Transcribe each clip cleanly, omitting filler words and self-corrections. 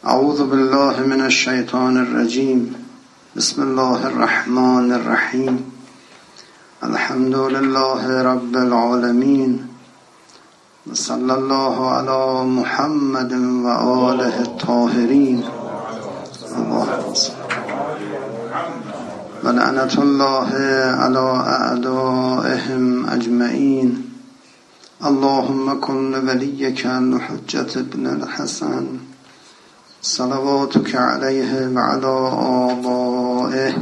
اعوذ بالله من الشیطان الرجیم. بسم الله الرحمن الرحیم. الحمد لله رب العالمین. صلی الله علی محمد و آله الطاهرین. و لعنت الله علی اعدائهم اجمعین. اللهم کن ولیک الحجة ابن الحسن صلواتك عليه وعلى آبائه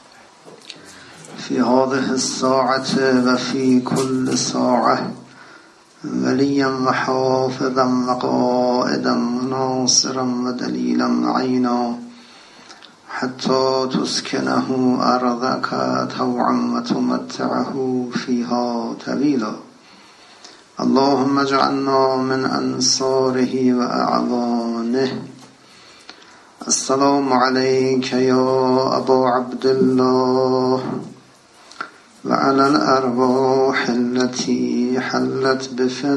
في هذه الساعة وفي كل ساعة وليا وحافظا وقائدا وناصرا ودليلا معينا حتى تسكنه أرضك طوعا وتمتعه فيها طويلا. اللهم اجعلنا من أنصاره وأعوانه. السلام عليك يا أبا عبد الله وعلى الأرواح التي حلت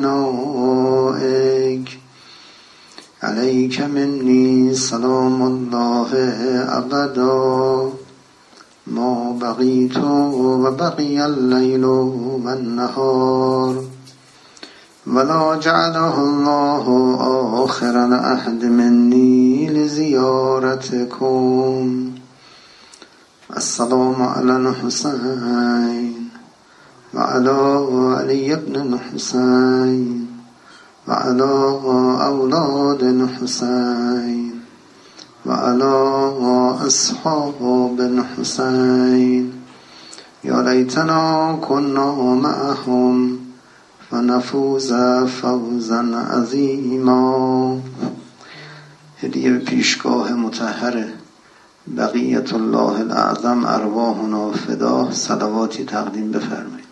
بفنائك. عليك مني سلام الله أبدا ما بقيت وبقي الليل والنهار ولا جعله الله آخر العهد مني لزيارتكم. السلام على الحسين وعلى علي بن الحسين وعلى أولاد الحسين وعلى أصحاب الحسين. يا ليتنا كنا معهم فنفوز فوزا عظیما. هدیه پیشگاه مطهر بقیت الله الاعظم ارواحنا فدا. صلواتی تقدیم بفرمایید.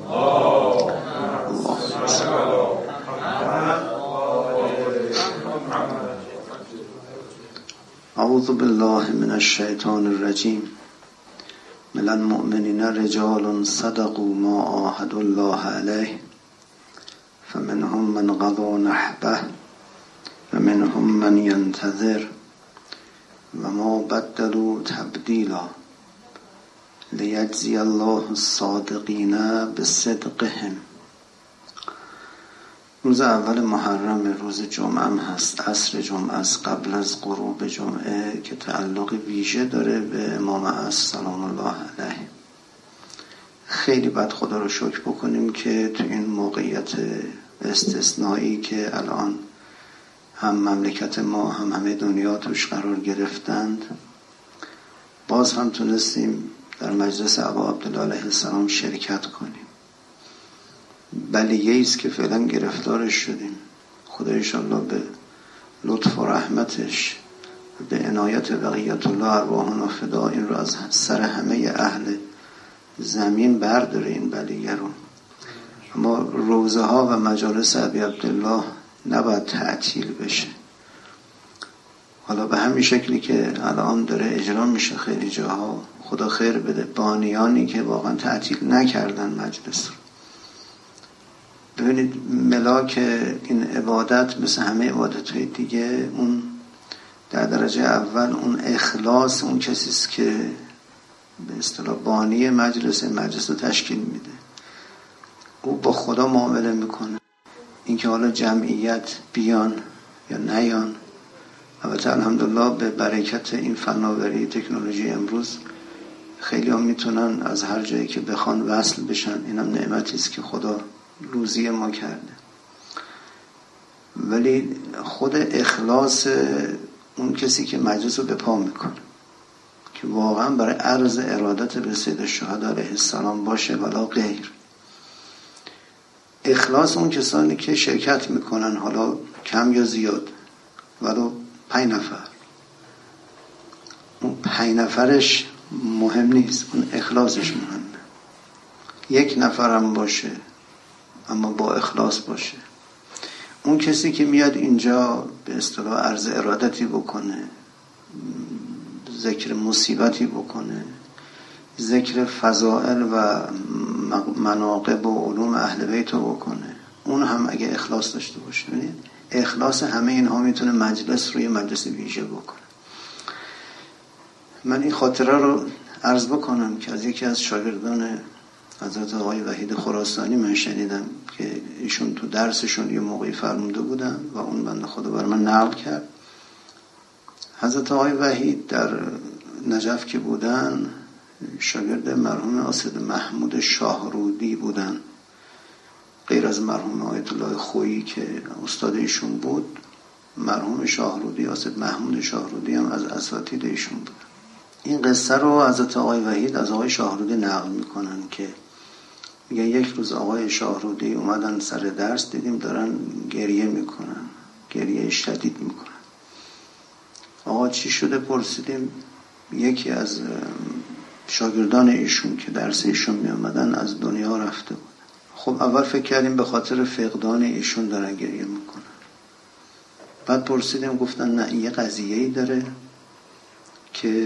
اعوذ بالله من الشیطان الرجیم. من المؤمنین رجال صدقوا ما عاهدوا الله علیه فمنهم من قضى نحبه ومنهم من ينتظر وما بدلوا تبديلا ليجزي الله الصادقين بصدقهم. روز اول محرم، روز جمعه هم هست، عصر جمعه است، قبل از غروب جمعه، که تعلق ویژه داره به امام عصر سلام الله علیه. خیلی باید خدا رو شکر بکنیم که تو این موقعیت استثنایی که الان هم مملکت ما هم همه دنیا توش قرار گرفتند، باز هم تونستیم در مجلس ابا عبدالله علیه السلام شرکت کنیم. بلیه ایست که فعلا گرفتارش شدیم. خدا انشاءالله به لطف و رحمتش به عنایت بقیت الله ارواحنا فدا این رو از سر همه اهل زمین برداره این بلیه رو. اما روزه ها و مجالس ابی عبدالله نباید تعطیل بشه. حالا به همین شکلی که الان داره اجرا میشه خیلی جاها، خدا خیر بده بانیانی که واقعا تعطیل نکردن مجلس رو. ببینید ملاک این عبادت مثل همه عبادت‌های دیگه، اون در درجه اول اون اخلاص اون کسیست که به اصطلاح بانی مجلس رو تشکیل میده. او با خدا معامله میکنه. اینکه حالا جمعیت بیان یا نیان، البته الحمدلله به برکت این فناوری تکنولوژی امروز خیلی هم میتونن از هر جایی که بخوان وصل بشن. اینم نعمتی است که خدا روزی ما کرده. ولی خود اخلاص اون کسی که مجلس رو به پا میکنه که واقعا برای عرض ارادت به سید الشهدا علیه السلام باشه ولا غیر. اخلاص اون کسانی که شرکت میکنن، حالا کم یا زیاد، ولو 5 نفر، اون 5 نفرش مهم نیست، اون اخلاصش مهمه. 1 نفر هم باشه اما با اخلاص باشه. اون کسی که میاد اینجا به اصطلاح عرض ارادتی بکنه، ذکر مصیبتی بکنه، ذکر فضائل و مناقب و علوم اهل بیت رو بکنه، اون هم اگه اخلاص داشته باشه. ببینید اخلاص همه اینها میتونه مجلس روی مجلس ویژه بکنه. من این خاطره رو عرض بکنم که از یکی از شاگردان حضرت آقای وحید خراسانی من شنیدم که ایشون تو درسشون یه موقعی فرموده بودن و اون بنده خدا بر من نقل کرد. حضرت آقای وحید در نجف که بودن شاگرد مرحوم آصد محمود شاهرودی بودن، غیر از مرحوم آیت الله خویی که استاد ایشون بود. مرحوم شاهرودی، آصد محمود شاهرودی هم از اساتید ایشون بود. این قصه رو حضرت آقای وحید از آقای شاهرودی نقل میکنن که میگن یک روز آقای شاهرودی اومدن سر درس، دیدیم دارن گریه میکنن، گریه شدید میکنن. آقا چی شده پرسیدیم. یکی از شاگردان ایشون که درس ایشون میامدن از دنیا رفته بود. خب اول فکر کردیم به خاطر فقدان ایشون دارن گریه میکنن. بعد پرسیدیم، گفتن نه، یه قضیه‌ای داره که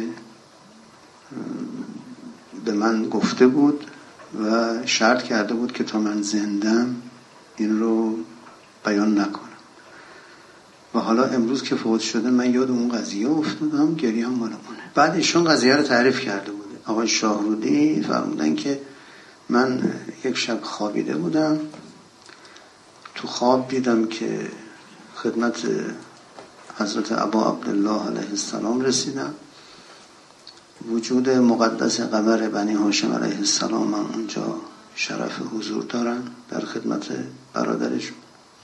به من گفته بود و شرط کرده بود که تا من زندم این رو بیان نکنم و حالا امروز که فوت شده من یاد اون قضیه افتادم، گریه هم مال اونه. بعد ایشون قضیه رو تعریف کرده بود. آقای شاهرودی فرمودن که من یک شب خوابیده بودم، تو خواب دیدم که خدمت حضرت ابا عبدالله علیه السلام رسیدم. وجود مقدس قمر بنی هاشم علیه السلام هم اونجا شرف حضور دارن در خدمت برادرشون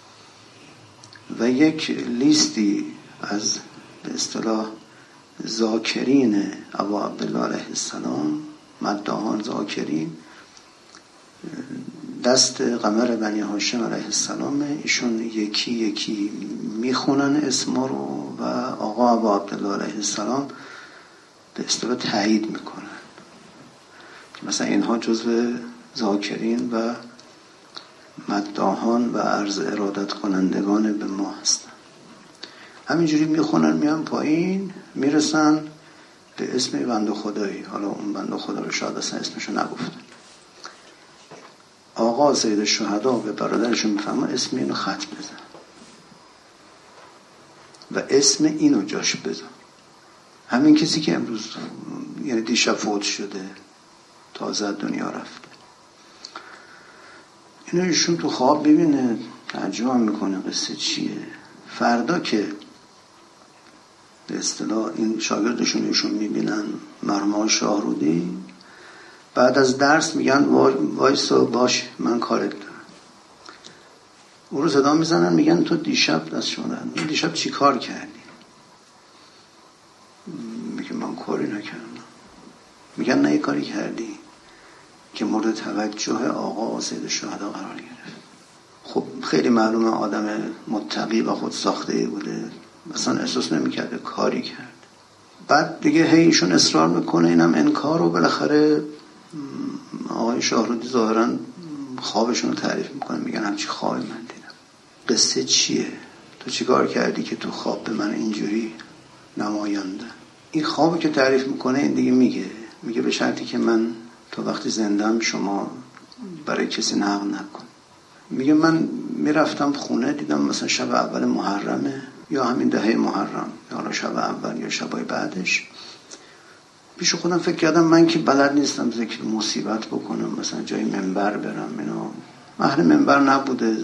و یک لیستی از به اصطلاح ذاکرین ابا عبدالله علیه السلام، مداحان ذاکرین، دست قمر بنی هاشم علیه السلام. ایشون یکی یکی میخونن اسما رو و آقا ابا عبدالله علیه السلام به اصطلاح تایید میکنن که مثلا اینها جزو ذاکرین و مداحان و عرض ارادت کنندگان به ما هستن. همینجوری میخونن، میان پایین، میرسن به اسم بنده خدایی. حالا اون بنده خدا رو شاید اصلا اسمشو نگفتن. آقا سید الشهدا به برادرشون میفهمه اسم اینو خط بزن و اسم اینو جاش بزن. همین کسی که امروز یعنی دیشب فوت شده، تازه دنیا رفته. اینو ایشون تو خواب ببینه، تعجب میکنه قصه چیه. فردا که به اصطلاح این شاگردشون ایشون میبینن، مرحوم شاهرودی، بعد از درس میگن وایسا باش من کارت دارم. او رو صدا میزنن، میگن تو دیشب دست شدن، دیشب چی کار کردی؟ میگه من کاری نکردم. میگن نه، کاری کردی که مورد توجه آقا سید الشهدا قرار گرفت. خب خیلی معلومه آدم متقی و خود ساخته بوده، مثلا احساس نمیکرده کاری کرد. بعد دیگه ایشون اصرار میکنه، اینم انکار، و بالاخره آقای شاهرودی ظاهرا خوابشون رو تعریف میکنه. میگن همچی خوابی من دیدم. قصه چیه؟ تو چی کار کردی که تو خواب به من اینجوری نماینده؟ این خوابی که تعریف میکنه این دیگه میگه به شرطی که من تا وقتی زندم شما برای کسی نقل نکن. میگه من میرفتم خونه، دیدم مثلا شب اول محرمه یا همین دهه محرم یا شب اول یا شبای بعدش، پیش خودم فکر کردم من که بلد نیستم ذکر مصیبت بکنم، مثلا جای منبر برم، اینا اهل منبر نبوده،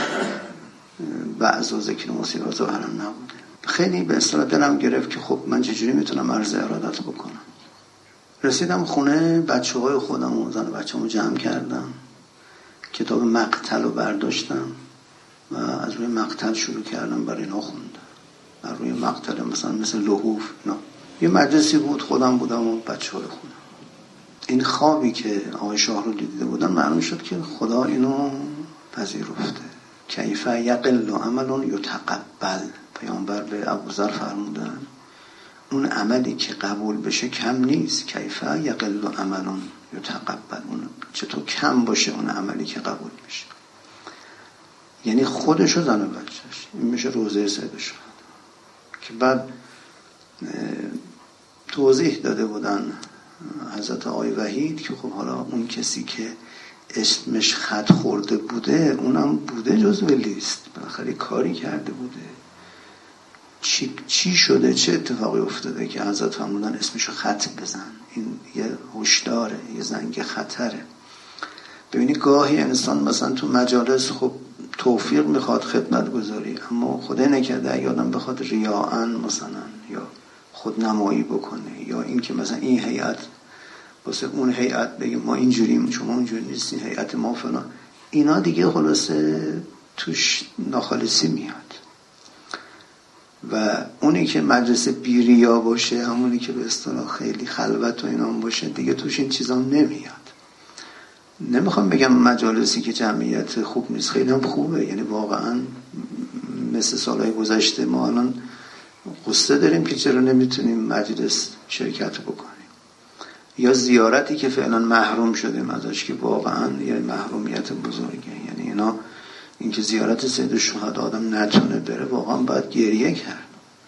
بعضا ذکر مصیبت ظاهرا نبوده. خیلی به اصطلاح دلم گرفت که خب من چجوری میتونم عرض ارادت بکنم. رسیدم خونه، بچه‌های خودم و زن بچه‌مو جمع کردم، کتاب مقتل رو برداشتم و از روی مقتل شروع کردم برای اینا خوندم. از روی مقتل مثلا مثل لحوف، نه یه مجلسی بود، خودم بودم و بچه‌های خودم. این خوابی که آقای شاهرودی دیده بودن معلوم شد که خدا اینو پذیرفته. کیف یقل عمل یتقبل. پیامبر به ابوذر فرمودن اون عملی که قبول بشه کم نیست. کیف یقل عمل یتقبل. اون چطور کم باشه اون عملی که قبول میشه؟ یعنی خودش و زن و بچه‌ش. این میشه روزه سید الشهدا که بعد توضیح داده بودن حضرت آقای وحید که خب حالا اون کسی که اسمش خط خورده بوده، اونم بوده جزو لیست، بالاخره کاری کرده بوده. چی شده، چه اتفاقی افتاده که حضرت فرمودن اسمشو خط بزن؟ این یه هشداره، یه زنگ خطره. ببینی گاهی انسان مثلا تو مجالس خب توفیق میخواد خدمت گذاری، اما خدای نکرده اگه آدم بخواد ریاءً مثلا یا خودنمایی بکنه، یا این که مثلا این هیئت واسه اون هیئت بگه ما اینجوریم شما اونجوری نیستین، هیئت ما فلان، اینا دیگه خلاصه توش ناخالصی میاد. و اونی که مدرسه بی ریا باشه، همونی که به اصطلاح خیلی خلوت و اینا باشه، دیگه توش این چیزا نمیاد. نمیخوام بگم مجالسی که جمعیت خوب نیست، خیلی هم خوبه، یعنی واقعا مثل سالهای گذشته ما الان قصه داریم که چرا نمیتونیم مجلس شرکت بکنیم، یا زیارتی که فعلا محروم شدیم ازش که واقعا یه محرومیت بزرگه. یعنی اینا، این که زیارت سید الشهدا آدم نتونه بره واقعا باید گریه کرد.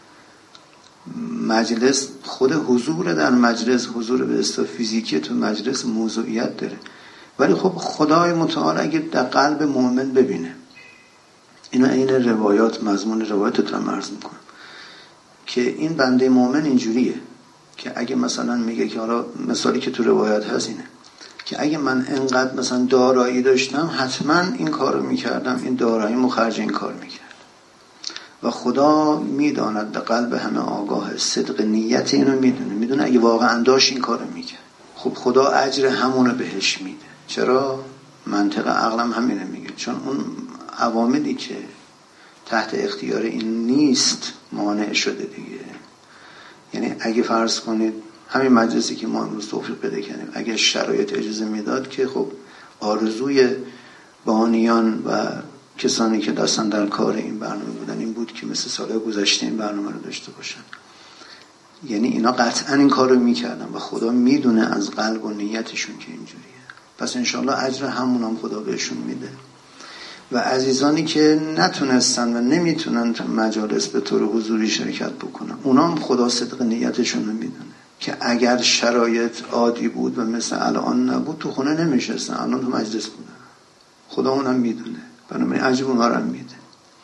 مجلس خود حضور در مجلس، حضور به اصطلاح فیزیکی تو مجلس موضوعیت داره، ولی خب خدای متعال اگه در قلب مؤمن ببینه، اینا این روایات، مضمون روایات رو دارم عرض میکنم که این بنده مؤمن اینجوریه که اگه مثلا میگه که حالا مثالی که تو روایات هست اینه که اگه من انقدر مثلا دارایی داشتم حتما این کار رو میکردم، این دارایی مخرج این کار میکرد. و خدا میداند، در قلب همه آگاه، صدق نیت اینو میدونه اگه واقعا داشت این کار رو میکرد، خب خدا اجر همونو بهش میده. چرا؟ منطق عقلم همینه میگه، چون اون عواملی که تحت اختیار این نیست مانع شده دیگه. یعنی اگه فرض کنید همین مجلسی که ما امروز توفیق پیدا کردیم، اگه شرایط اجازه میداد که خب آرزوی بانیان و کسانی که دستن در کار این برنامه بودن این بود که مثل سالهای گذشته این برنامه رو داشته باشن. یعنی اینا قطعا این کار رو میکردن و خدا میدونه از قلب و نیتشون که اینجوریه. پس انشالله اجر همون هم خدا بهشون میده. و عزیزانی که نتونستن و نمیتونن تو مجالس به طور حضوری شرکت بکنن، اونا هم خدا صدق نیتشون رو میدونه که اگر شرایط عادی بود و مثل الان نبود تو خونه نمیشستن، الان تو مجلس بودن. خدا اونم میدونه، بنابراین اجر اونا رو هم میده.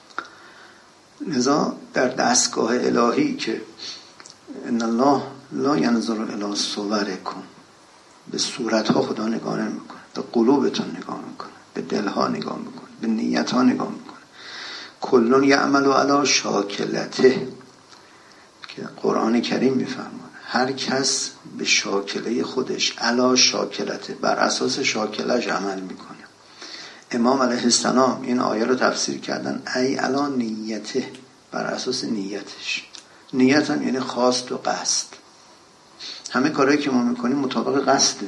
لذا در دستگاه الهی که ان الله لا ینظر الی صورکم، به صورتها خدا نگاه نمیکنه، به قلوبتون نگاه میکنه، به دلها نگاه میکنه، به نیتها نگاه میکنه. کلون یعمل علی شاکلته که قرآن کریم میفرماید هر کس به شاکله خودش، علی شاکلته، بر اساس شاکلش عمل میکنه. امام علیه السلام این آیه رو تفسیر کردن ای علی نیته، بر اساس نیتش. نیت هم یعنی خواست و قصد. همه کارهایی که ما میکنیم مطابق قصده.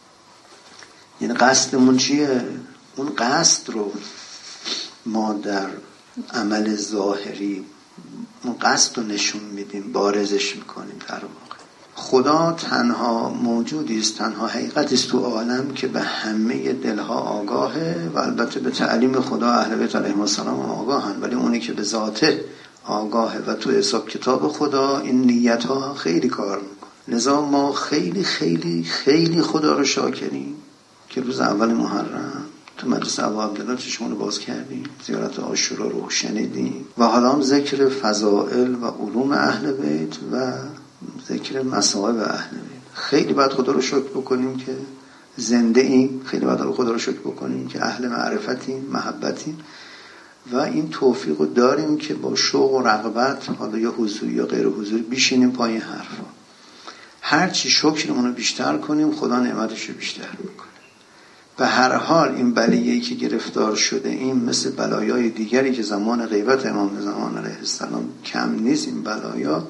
یعنی قصدمون چیه؟ اون قصد رو ما در عمل ظاهری اون قصد رو نشون میدیم، بارزش میکنیم. در واقع خدا تنها موجودی است، تنها حقیقتی است تو عالم که به همه دلها آگاهه و البته به تعلیم خدا اهل بیت علیهم السلام آگاهن، ولی اونی که به ذاته آگاهه و تو حساب کتاب خدا این نیت ها خیلی کار میکنه. لذا ما خیلی خیلی خیلی خدا رو شاکریم که روز اول محرم تو مدرسه ابا عبدالله چشمون رو باز کردیم، زیارت عاشورا رو شنیدیم و حالا هم ذکر فضائل و علوم اهل بیت و ذکر مصائب اهل بیت. خیلی باید خدا رو شکر بکنیم که زنده ایم، خیلی باید خدا رو شکر بکنیم که اهل معرفتیم، محبتیم و این توفیق رو داریم که با شوق و رغبت، حالا یا حضوری یا غیر حضوری، بیشینیم پای حرفا. هرچی شکرمون رو بیشتر کنیم خدا نعمتش رو بیشتر میکنه. به هر حال این بلیه‌ای که گرفتار شده این مثل بلایای دیگری که زمان غیبت امام زمان علیه السلام کم نیست. این بلایا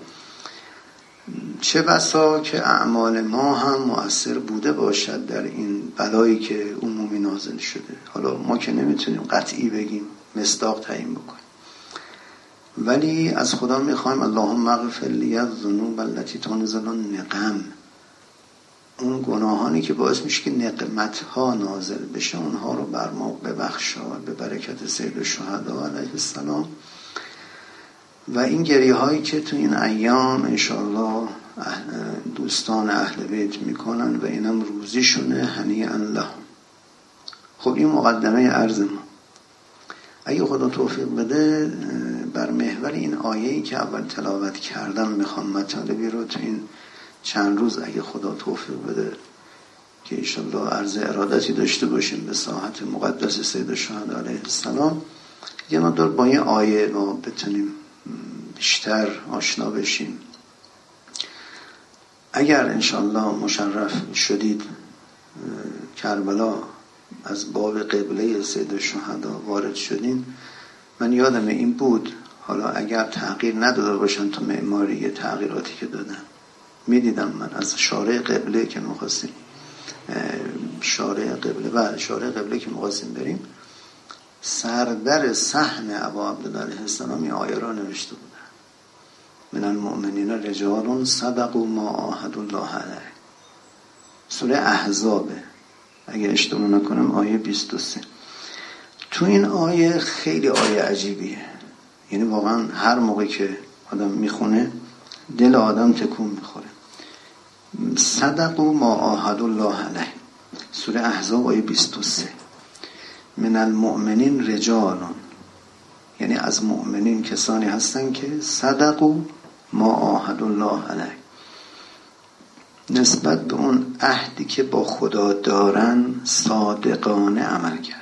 چه بسا که اعمال ما هم مؤثر بوده باشد در این بلایی که عمومی نازل شده. حالا ما که نمیتونیم قطعی بگیم، مصداق تعیین بکنیم، ولی از خدا میخوایم اللهم اغفر لی الذنوب التي تنزل النقم، اون گناهانی که باعث میشه که نقمت‌ها نازل بشه اونها رو بر ما ببخشا به برکت سید الشهدا علیه السلام. و این گریه هایی که تو این ایام انشاءالله دوستان اهل بیت میکنن و اینم روزیشونه، هنیئا لهم، خب این مقدمه عرض ما. اگه خدا توفیق بده بر محور این آیه‌ای که اول تلاوت کردم میخوام مطالبی رو تو این چند روز اگه خدا توفیق بده که انشالله عرض ارادتی داشته باشیم به ساحت مقدس سید الشهدا علیه السلام، یه مقدار با این آیه ما بتونیم بیشتر آشنا بشیم. اگر انشالله مشرف شدید کربلا از باب قبله سید الشهدا وارد شدین، من یادم این بود، حالا اگر تغییر نداده باشن تو معماری تغییراتی که دادن، میدیدم من از شارع قبله که می‌خواستیم شارع قبله که می‌خواستیم بریم، سردر صحن ابا عبدالله علیه السلام این آیه را نوشته بودن: من المؤمنین رجال صدقوا ما عاهدوا الله علیه. سوره احزابه اگه اشتباه نکنم آیه 23. تو این آیه خیلی آیه عجیبیه، یعنی واقعا هر موقع که آدم میخونه دل آدم تکون میخوره. صدقوا ما عاهدوا الله علیه، سوره احزاب آیه 23. من المؤمنین رجالون، یعنی از مؤمنین کسانی هستن که صدقوا ما عاهدوا الله علیه، نسبت به اون عهدی که با خدا دارن صادقانه عمل کردن.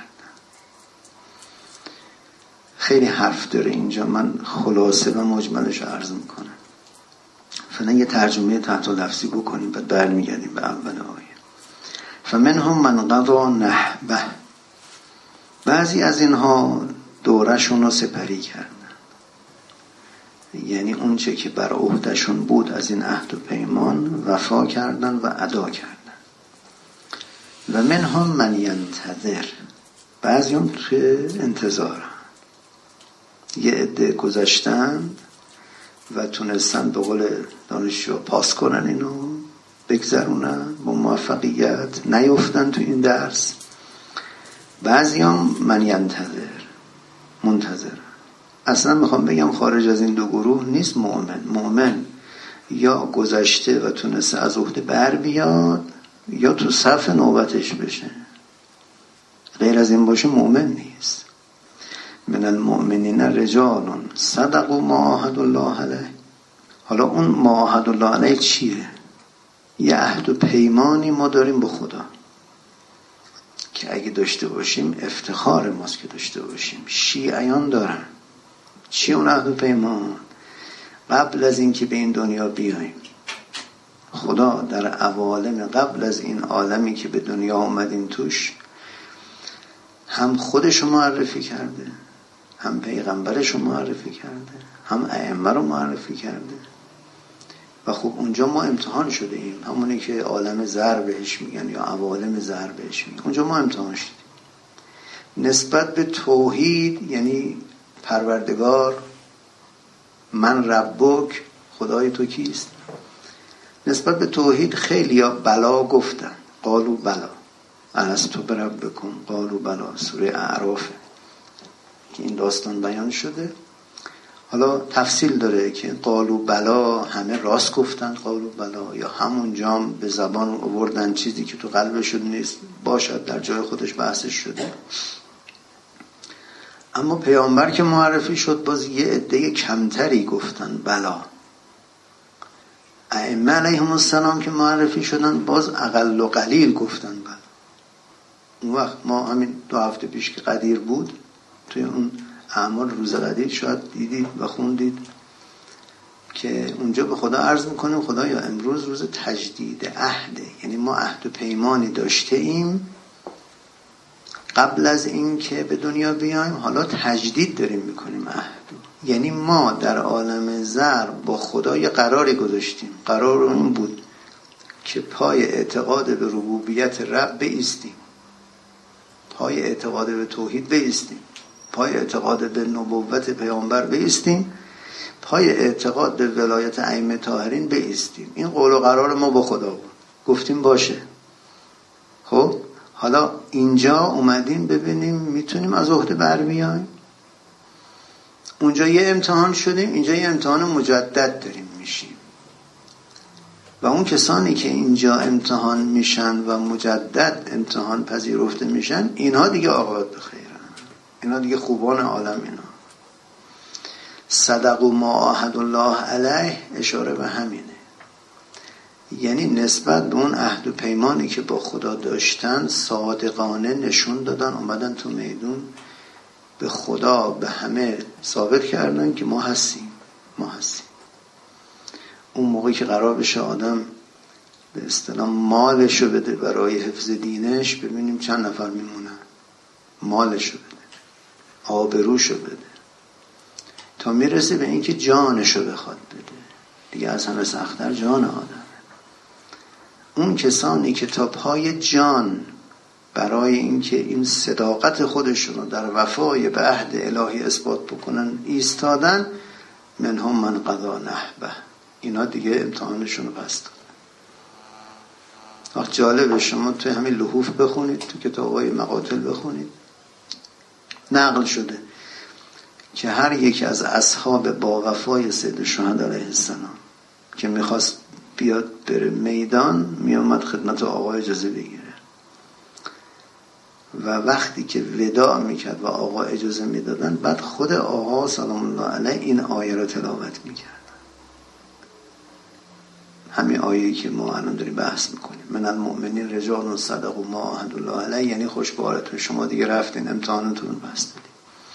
خیلی حرف داره اینجا، من خلاصه و مجملش رو عرض میکنم. فعلا یه ترجمه تحت لفظی بکنیم بعد برمیگردیم به اول آیه. فمنهم من قضا نحبه، بعضی از اینها دورشون رو سپری کردن، یعنی اون چه که بر عهدهشون بود از این عهد و پیمان وفا کردن و ادا کردن. و منهم من ینتظر، بعضی هم توی انتظارن، یه عده گذشتن و تونستن به قول دانشجو پاس کنن، اینو بگذرونن با موفقیت، نیفتن تو این درس. بعضی هم من ینتظر، منتظر. اصلا میخوام بگم خارج از این دو گروه نیست مؤمن یا گذشته و تونسته از عهده بر بیاد یا تو صف نوبتش بشه، غیر از این باشه مؤمن نیست. من المؤمنین رجال صدقوا ما عاهدوا الله علیه. حالا اون ما عاهدوا الله علیه چیه؟ یه عهد و پیمانی ما داریم با خدا که اگه داشته باشیم افتخار ماست که داشته باشیم. شیعیان دارن. چی اون عهد و پیمان؟ قبل از این که به این دنیا بیاییم خدا در عوالم قبل از این عالمی که به دنیا اومدیم توش هم خودشو معرفی کرده، هم پیغمبرشو معرفی کرده، هم ائمه رو معرفی کرده. و خب اونجا ما امتحان شده ایم، همونی که عالم زر بهش میگن یا عوالم زر بهش میگن. اونجا ما امتحان شدیم نسبت به توحید، یعنی پروردگار، من ربک، خدای تو کیست. نسبت به توحید خیلی ها بلا گفتن، قالوا بلا الستو بربکم قالوا بلا، سوره اعراف که این داستان بیان شده. حالا تفصیل داره که قالوا بلا همه راست گفتن قالوا بلا، یا همون جام به زبان آوردن چیزی که تو قلبشون نیست، باشد در جای خودش بحثش شده. اما پیامبر که معرفی شد باز یه عده کمتری گفتن بلا. ائمه علیهم السلام که معرفی شدن باز اقل و قلیل گفتن بلا. اون وقت ما همین 2 هفته پیش که قدیر بود توی اون اعمال روز قدیر شاید دیدید و خوندید که اونجا به خدا عرض میکنیم خدایا امروز روز تجدید عهده، یعنی ما عهد و پیمانی داشته ایم قبل از این که به دنیا بیایم، حالا تجدید داریم میکنیم عهد. یعنی ما در عالم زر با خدا یه قراری گذاشتیم. قرار اون بود که پای اعتقاد به ربوبیت رب بایستیم، پای اعتقاد به توحید بایستیم، پای اعتقاد به نبوت پیامبر بایستیم، پای اعتقاد به ولایت ائمه طاهرین بایستیم. این قول و قرار ما با خدا بود. گفتیم باشه. خب حالا اینجا اومدیم ببینیم میتونیم از عهده بر بیایم. اونجا یه امتحان شدیم، اینجا یه امتحان مجدد داریم میشیم. و اون کسانی که اینجا امتحان میشن و مجدد امتحان پذیرفته میشن، اینها دیگه عاقبت به خیرن، اینها دیگه خوبان عالم. اینا صدق ما عاهد الله علیه اشاره به همینه، یعنی نسبت به اون عهد و پیمانی که با خدا داشتن صادقانه نشون دادن، اومدن تو میدون به خدا به همه ثابت کردن که ما هستیم. اون موقعی که قرار بشه آدم به اصطلاح مالشو بده برای حفظ دینش، ببینیم چند نفر میمونن. مالشو بده، آبروشو بده، تا میرسه به اینکه جانشو بخواد بده. دیگه از همه سخت‌تر جان آدم. اون کسانی که تا پای جان برای اینکه این صداقت خودشون رو در وفای به عهد الهی اثبات بکنن ایستادن، منهم من قضا نحبه، اینا دیگه امتحانشون رو پس دادن. جالبه، شما توی همین لحوف بخونید، تو کتابای مقاتل بخونید، نقل شده که هر یک از اصحاب با وفای سید الشهدا علیه السلام که میخواست بیاد بره میدان، میامد خدمت آقا اجازه بگیره و وقتی که وداع میکرد و آقا اجازه میدادن، بعد خود آقا سلام الله علیه این آیه رو تلاوت میکرد. همین آیه‌ای که ما الان داریم بحث میکنیم، من المؤمنین رجال صدقوا ما عاهدوا الله علیه، یعنی خوشبارتون، شما دیگه رفتین امتحانتون رو پس دادین.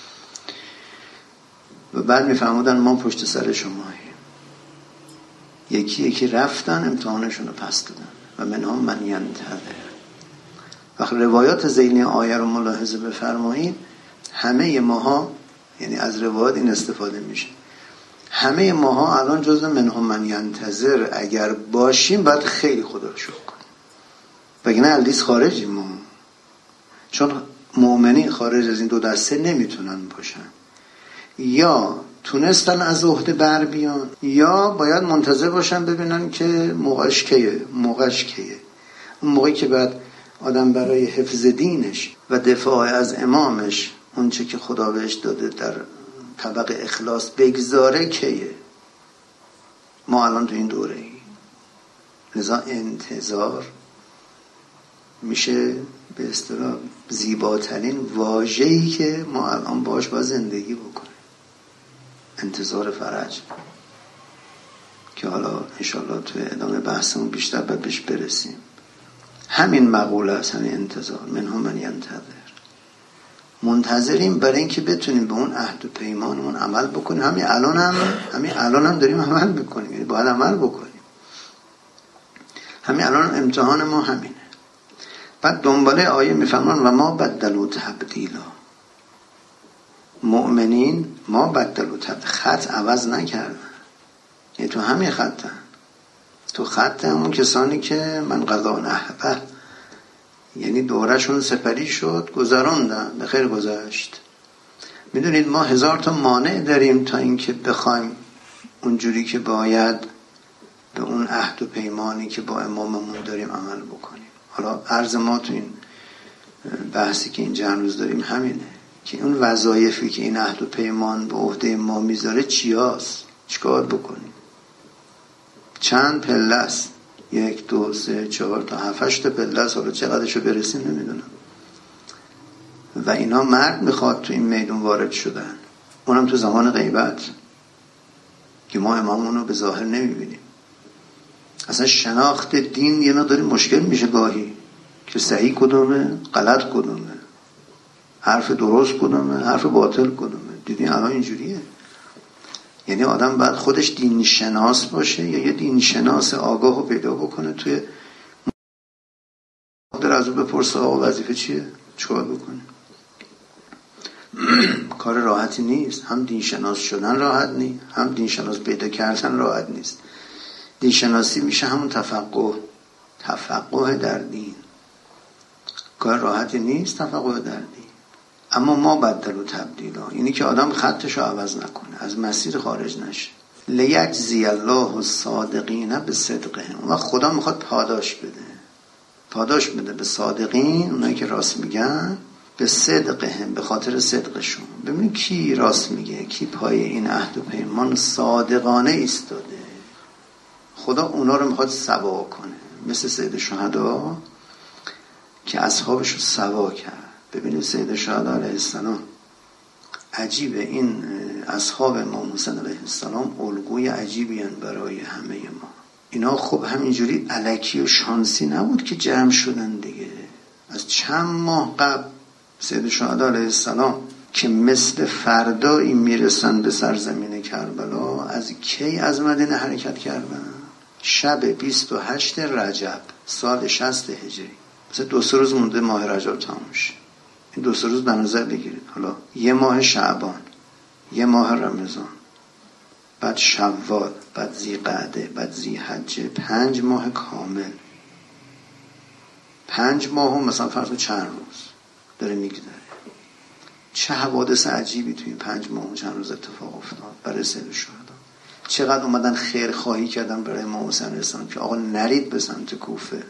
و بعد میفهمودن ما پشت سر شماییم. یکی یکی رفتن امتحانشون رو پس دادن. و منهم من ینتظر. وقتی روایات ذیلی آیه رو ملاحظه بفرمایید، همه ماها، یعنی از روایات این استفاده میشه، همه ماها الان جزء منهم من ینتظر اگر باشیم باید خیلی خدا رو شکر کنیم، وگرنه الدیس خارجیم ما. چون مؤمنین خارج از این دو دسته نمیتونن باشن، یا تونستن از عهده بر بیان، یا باید منتظر باشن ببینن که موقعش کیه. اون موقعی که بعد آدم برای حفظ دینش و دفاع از امامش اون چه که خدا بهش داده در طبق اخلاص بگذاره، کیه؟ ما الان تو این دوره ای. لذا انتظار میشه به اصطلاح زیباترین واژه‌ای که ما الان باش باید زندگی بکنیم. انتظار فرج که حالا انشالله توی ادامه بحثمون بیشتر باید بهش برسیم. همین مقوله است، همین انتظار. منهم من ینتظر، منتظریم برای اینکه بتونیم به اون عهد و پیمانمون عمل بکنیم. همین الان هم داریم عمل بکنیم، یعنی باید عمل بکنیم. همین الان امتحان ما همینه. بعد دنباله آیه میفهمن و ما بدلوا تبدیلا. مؤمنین ما بدلوا خط عوض نکردن، یعنی تو همین خطن، تو خط همون کسانی که من قضا نحبه، یعنی دورشون سپری شد، گذراندن، به خیر گذشت. میدونید ما 1000 تا مانع داریم تا اینکه بخوایم اونجوری که باید به اون عهد و پیمانی که با اماممون داریم عمل بکنیم. حالا عرض ما تو این بحثی که این چند روز داریم همینه که اون وظایفی که این عهد و پیمان به عهده ما میذاره چیاست، چیکار بکنیم. چند پله است؟ 1 2 3 4 تا 7 8 تا پله است. حالا چقدرشو برسیم نمیدونم. و اینا مرد میخواد تو این میدون وارد شدن، اونم تو زمان غیبت که ما امامونو به ظاهر نمیبینیم. اصلا شناخت دین یه مقداری مشکل میشه گاهی که صحیح کدومه، غلط کدومه، حرف درست کدومه، حرف باطل کدومه. دیدین الان اینجوریه. یعنی آدم باید خودش دین شناس باشه یا یه دین شناس آگاه رو پیدا بکنه توی در از اون بپرسه آقا وظیفه چیه؟ چیکار بکنه؟ کار راحتی نیست. هم دین شناس شدن راحت نیست، هم دین شناس پیدا کردن راحت نیست. دین شناسی میشه همون تفقه در دین. کار راحتی نیست تفقه در دین. اما ما بدلوا تبدیلا، اینی که آدم خطشو عوض نکنه، از مسیر خارج نشه. لیجزی الله الصادقین بصدقهم. و خدا میخواد پاداش بده به صادقین، اونایی که راست میگن، به صدقهم، به خاطر صدقشون. ببینید کی راست میگه، کی پای این عهد و پیمان صادقانه ایستاده. خدا اونا رو میخواد سوا کنه، مثل سید شهدا که اصحابش رو سوا کرد. ببینید سید شهدا علیه السلام عجیبه، این اصحاب امام حسین علیه السلام الگوی عجیبی هستند برای همه ما. اینا خب همینجوری الکی و شانسی نبود که جمع شدن دیگه. از چند ماه قبل سید شهدا علیه السلام که مثل فردایی میرسن به سرزمین کربلا، از کی از مدینه حرکت کردن؟ شب 28 رجب سال 60 هجری. مثلا 2-3 روز مونده ماه رجب تموم شه. این 2-3 روز به نظر بگیرید. حالا یه ماه شعبان، یه ماه رمضان، بعد شوال، بعد ذی‌قعده، بعد ذی‌حجه، 5 ماه کامل. 5 ماه هم مثلا فرض چند روز داره میگذره. چه حوادث عجیبی توی این 5 ماه و چند روز اتفاق افتاد برای سید شهدا. چقدر اومدن خیر خواهی کردن برای امام حسین علیه السلام که آقا نرید به سمت کوفه.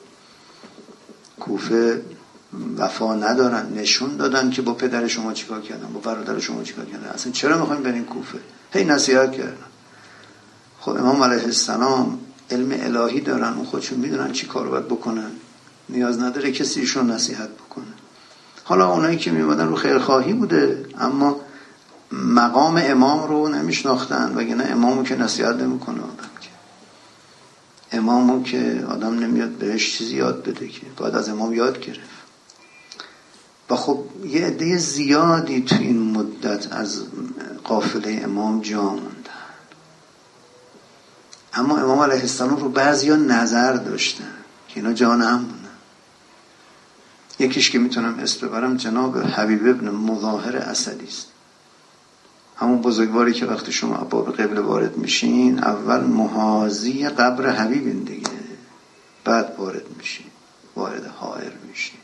کوفه وفا ندارن، نشون دادن که با پدر شما چیکار کردن، با برادر شما چیکار کردن، اصلا چرا میخوایم بریم کوفه؟ هی نصیحت کردن. خب امام علیه السلام علم الهی دارن، اون خودشون میدونن چی کار باید بکنن، نیاز نداره کسی ایشون نصیحت بکنه. حالا اونایی که میومدن رو خیرخواهی بوده، اما مقام امام رو نمیشناختن، وگرنه امامو که نصیحت نمیکنه آدم، که امامو که آدم نمیاد بهش چیزی یاد بده، که باید از امام یاد گرفت. و خب یه عده زیادی تو این مدت از قافله امام جا موندن، اما امام علیه السلام رو بعضیا نظر داشتن که اینا جا نمونن. یکیش که میتونم اسم ببرم جناب حبیب ابن مظاهر اسدی است، همون بزرگواری که وقتی شما باب قبله وارد میشین اول محاذی قبر حبیبین دیگه، بعد وارد میشین، وارد حائر میشین.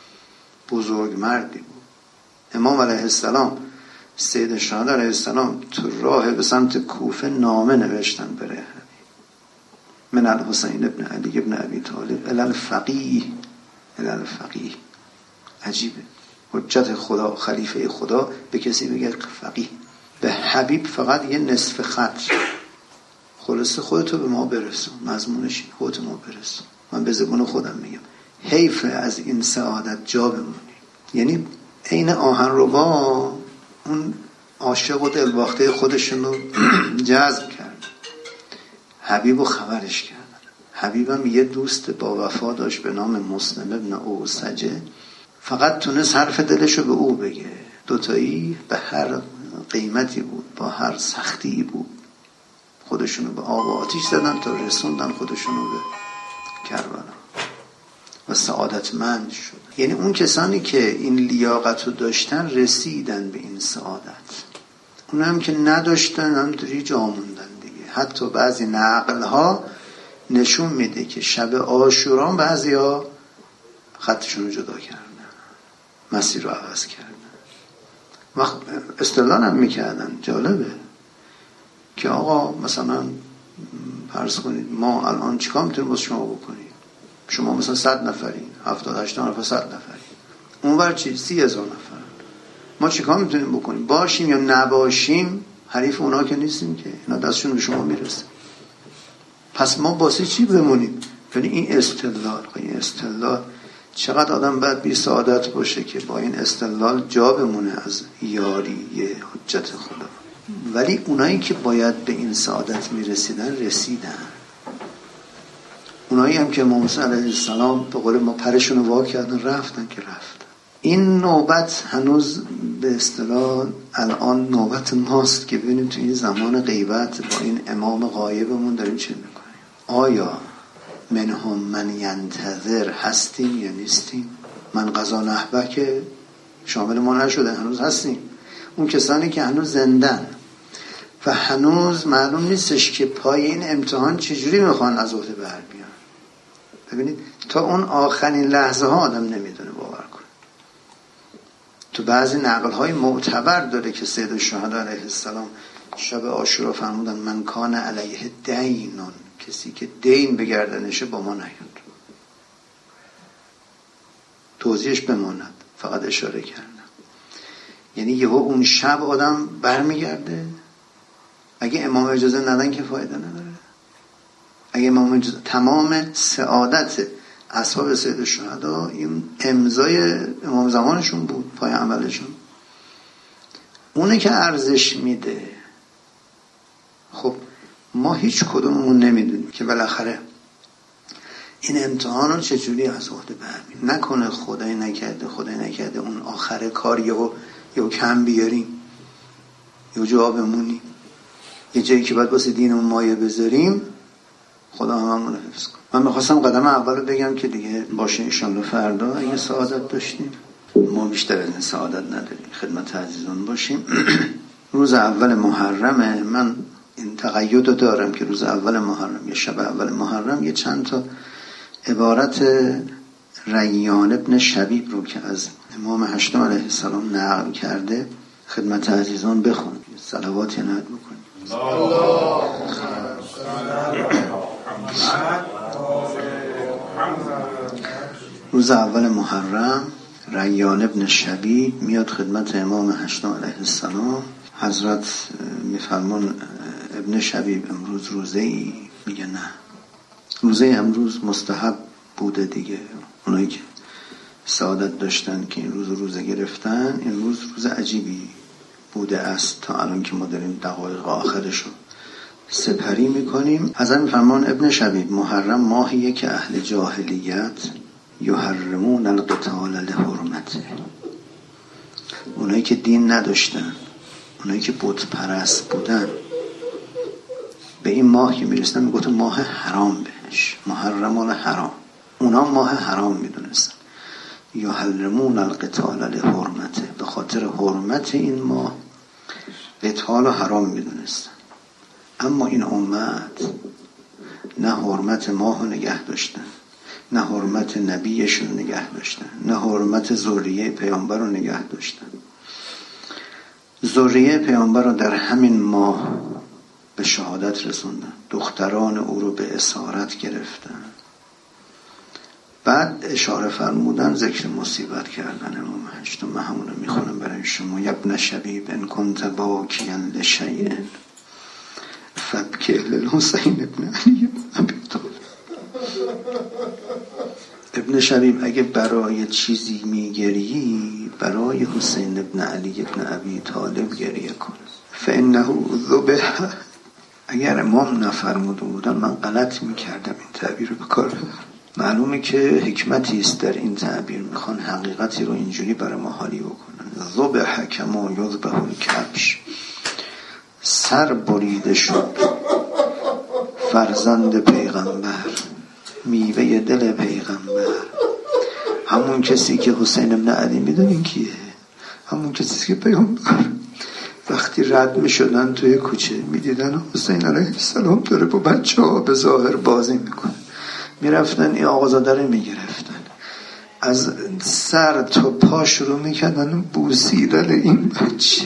بزرگ مردی بود امام علیه السلام. سید شهدا علیه السلام تو راه به سمت کوفه نامه نوشتن برای حبیب: من الحسین ابن علی ابن ابی طالب الی الفقیه، الی الفقیه. عجیبه، حجت خدا، خلیفه خدا به کسی بگه فقیه. به حبیب فقط یه نصف خط، خلاصه خودتو به ما برسون، مضمونش خودتو ما برسون. من به زبون خودم میگم حیف از این سعادت جا بمونی. یعنی عین آهنربا اون عاشق و دلباخته خودشون رو جذب کرد، حبیب رو خبرش کردن. حبیبم یه دوست با وفا داشت به نام مسلم ابن اوسجه، فقط تونست حرف دلشو به او بگه. دوتایی به هر قیمتی بود، با هر سختی بود، خودشونو به آب و آتیش زدن تا رسوندن خودشونو به کربلا و سعادتمند شد. یعنی اون کسانی که این لیاقت رو داشتن رسیدن به این سعادت، اون هم که نداشتن همونطوری جا موندن دیگه. حتی بعضی نقل‌ها نشون میده که شب عاشورا بعضیا خطشون رو جدا کردن، مسیر رو عوض کردن و استدلال هم میکردن. جالبه که آقا مثلا فرض کنید ما الان چیکار میتونیم واسه شما بکنیم؟ شما مثلا 100 نفرین، 70-80 نفر، 100 نفرین، اونور چی 30,000 نفر، ما چیکار میتونیم بکنیم؟ باشیم یا نباشیم حریف اونا که نیستیم که، اینا دستشون به شما میرسه. پس ما واسه چی بمونیم؟ یعنی این استدلال چقدر آدم باید بی سعادت باشه که با این استدلال جا بمونه از یاری حجت خدا. ولی اونایی که باید به این سعادت میرسیدن رسیدن. اونایی هم که امام حسین علیه السلام به قول ما پرشون رو وا کردن رفتن که رفتن. این نوبت هنوز به اصطلاح الان نوبت ماست که ببینیم تو این زمان غیبت با این امام غایبمون داریم چه میکنیم. آیا منهم من ینتظر هستیم یا نیستیم؟ من قضا نحبه که شامل ما نشده، هنوز هستیم. اون کسانی که هنوز زندن و هنوز معلوم نیستش که پای این امتحان چجوری میخوان از عهده بر بیان. ببینید تا اون آخرین لحظه ها آدم نمیدونه باور کنه. تو بعضی نقل های معتبر داره که سید الشهدا علیه السلام شب عاشورا فرمودن من کان علیه دینون، کسی که دین به گردنشه با ما نیاد. توضیحش بماند، فقط اشاره کردم. یعنی یهو اون شب آدم برمیگرده، اگه امام اجازه ندن که فایده نداره. اگه تمام سعادت اصحاب سید الشهدا این امضای امام زمانشون بود، پای عملشون، اونه که ارزش میده. خب ما هیچ کدوممون نمیدونیم که بالاخره این امتحان رو چجوری از عهده برمیم. نکنه خدای نکرده اون آخر کار یهو کم بیاریم، یهو جا بمونیم، یه جایی که باید واسه دینمون مایه بذاریم، خدا هممون رو حفظ کنه. من میخواستم قدم اول رو بگم که دیگه باشه انشالله فردا اگه سعادت داشتیم، ما بیشتر از این سعادت نداریم، خدمت عزیزان باشیم. روز اول محرمه، من این تقید رو دارم که روز اول محرم یا شب اول محرم یه چند تا عبارت ریان ابن شبیب رو که از امام هشتم علیه السلام نقل کرده خدمت عزیزان بخونیم، صلوات عنایت بکنیم. روز اول محرم ریان ابن شبیب میاد خدمت امام هشتم علیه السلام. حضرت میفرمون ابن شبیب امروز روزه ای؟ میگه نه، روزه امروز مستحب بوده دیگه. اونایی که سعادت داشتن که این روزه گرفتن، این روز عجیبی بوده است تا الان که ما داریم دقایق آخرش رو سپری میکنیم. حضرت میفرمان ابن شبیب محرم ماهیه که اهل جاهلیت یحرمون القتال لحرمته، اونایی که دین نداشتن، اونایی که بت پرست بودن، به این ماه که میرسن میگفتن ماه حرام بهش، محرمون حرام، اونا ماه حرام میدونستن. یحرمون القتال لحرمته، به خاطر حرمت این ماه قتال و حرام میدونستن. اما این امت نه حرمت ماه رو نگه داشتن، نه حرمت نبیشون نگه داشتن، نه حرمت ذریه پیامبر رو نگه داشتن. ذریه پیامبر رو در همین ماه به شهادت رسوندن، دختران او رو به اسارت گرفتن، بعد اشاره فرمودن ذکر مصیبت کردن امام هشتم. من همونو میخونم برای شما. ابن شبیب ان کنت باکیا لشیء فبکی للحسین ابن علی ابن ابی طالب. ابن شبیب اگه برای چیزی میگریی، برای حسین ابن علی ابن ابی طالب گریه کن. فانه ذبح. اگر امام نفرموده بودن من غلط میکردم این تعبیر رو به کار ببرم. معلومه که حکمتی است در این تعبیر، میخوان حقیقتی رو اینجوری برای ما حالی بکنن. ذبح کما یذبح الکبش، سر بریده شد فرزند پیغمبر، میوه دل پیغمبر. همون کسی که حسین ابن علی میدونین کیه؟ همون کسی که پیغمبر وقتی رد میشدن توی کوچه میدیدن حسین علیه السلام داره با بچه ها به ظاهر بازی میکنه، میرفتن این آقازاده رو میگرفتن، از سر تا پا شروع میکردن بوسیدن این بچه.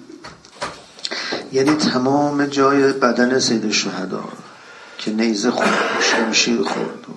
یعنی تمام جای بدن سید الشهدا که نیزه خورد، شمشیر خورد و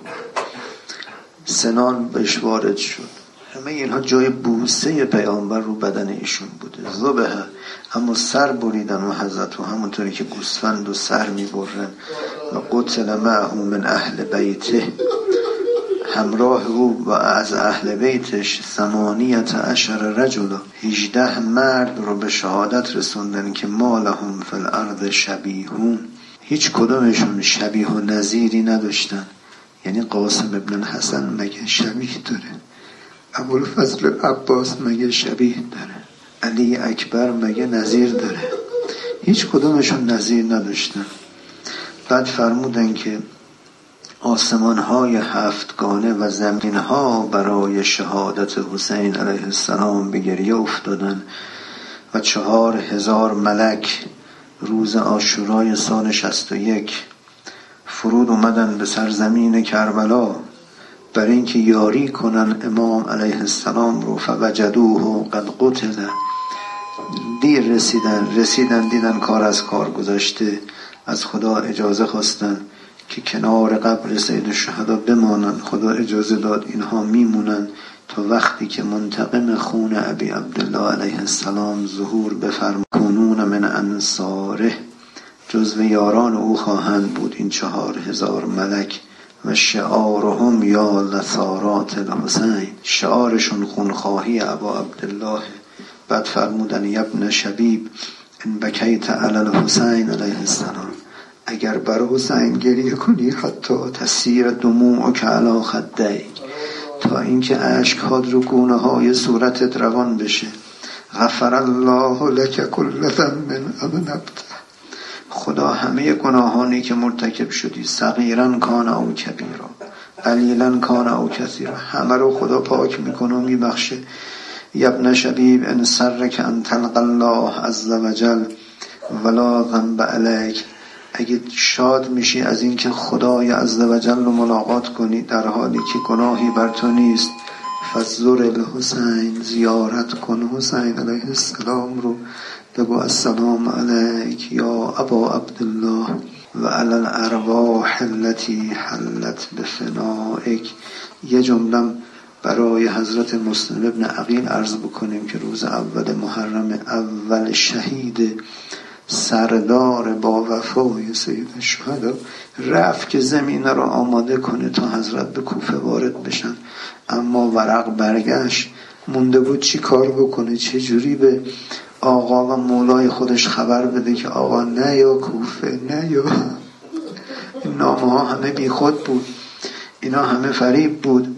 سنان بهش وارد شد، همه اینها جای بوسه پیامبر رو بدن ایشون بوده. ذبح، اما سر بریدن و حضرت و همونطوری که گوسفند و سر میبرن. و قتل معه من اهل بیته، همراه او و از اهل بیتش 18 رجل، 18 مرد رو به شهادت رسوندن که ما لهم فی الارض شبیهون، هیچ کدومشون شبیه و نظیری نداشتن. یعنی قاسم ابن الحسن مگه شبیه داره؟ ابوالفضل عباس مگه شبیه داره؟ علی اکبر مگه نظیر داره؟ هیچ کدومشون نظیر نداشتن. بعد فرمودن که آسمان‌های 7گانه و زمین‌ها برای شهادت حسین علیه السلام به گریه افتادن و 4000 ملک روز عاشورای سال 61 فرود اومدن به سرزمین کربلا برای اینکه یاری کنن امام علیه السلام رو. فوجدوه قد قتل، دیر رسیدن دیدن کار از کار گذشته. از خدا اجازه خواستن که کنار قبر سید الشهدا بمانن. خدا اجازه داد، اینها میمونن تا وقتی که منتقم خون ابی عبدالله علیه السلام ظهور بفرماید. کنون من انصاره، جزو یاران او خواهند بود این 4000 ملک و شعارهم یا لثارات الحسین، شعارشون خونخواهی ابا عبدالله. بعد فرمودن یبن شبیب ان بکیت علی الحسین علیه السلام، اگر بر حسین گریه کنی حتی تسیر دموعک علی خدیک، تا اینکه اشک‌هات رو گونه های صورتت روان بشه. غفر الله لک کل ذنب اذنبته، خدا همه گناهانی که مرتکب شدی، صغیرا کان او کبیرا قلیلا کان او کثیرا، همه رو خدا پاک میکنه و میبخشه. یبن شبیب ان سرک ان تلقى الله عز وجل ولا ذنب علیک، اگه شاد میشی از این که خدای عز وجل رو ملاقات کنی در حالی که گناهی بر تو نیست، فزور الحسین، زیارت کن حسین علیه السلام رو، بگو السلام علیک یا ابا عبدالله و علی الارواح التي حلت بفنائک. یه جمله برای حضرت مسلم ابن عقیل عرض بکنیم که روز اول محرم، اول شهید سردار با وفای سید الشهدا، رفت که زمین رو آماده کنه تا حضرت به کوفه وارد بشن، اما ورق برگشت، مونده بود چی کار بکنه، چه جوری به آقا و مولای خودش خبر بده که آقا نه یا کوفه نه یا. این نامه ها همه بی خود بود، اینا همه فریب بود.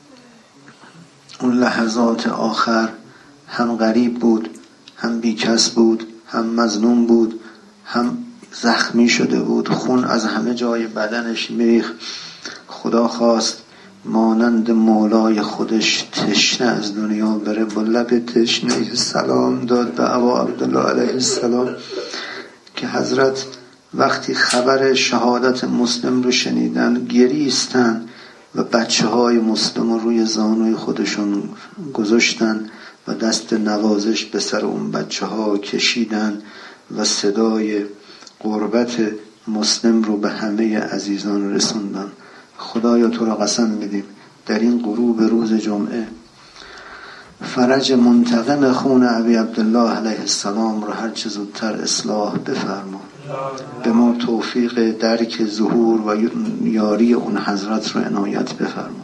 اون لحظات آخر هم غریب بود، هم بیکس بود، هم مظلوم بود، هم زخمی شده بود، خون از همه جای بدنش میریخت. خدا خواست مانند مولای خودش تشنه از دنیا بره، با لب تشنه سلام داد به ابا عبدالله علیه السلام، که حضرت وقتی خبر شهادت مسلم رو شنیدن گریستن و بچه های مسلم رو روی زانوی خودشون گذاشتن و دست نوازش به سر اون بچه ها کشیدن و صدای قربت مسلم رو به همه عزیزان رسوندن. خدایا تو را قسم میدیم در این غروب روز جمعه فرج منتقم خون ابی عبدالله علیه السلام رو هر چه زودتر اصلاح بفرما، به ما توفیق درک ظهور و یاری اون حضرت رو عنایت بفرما.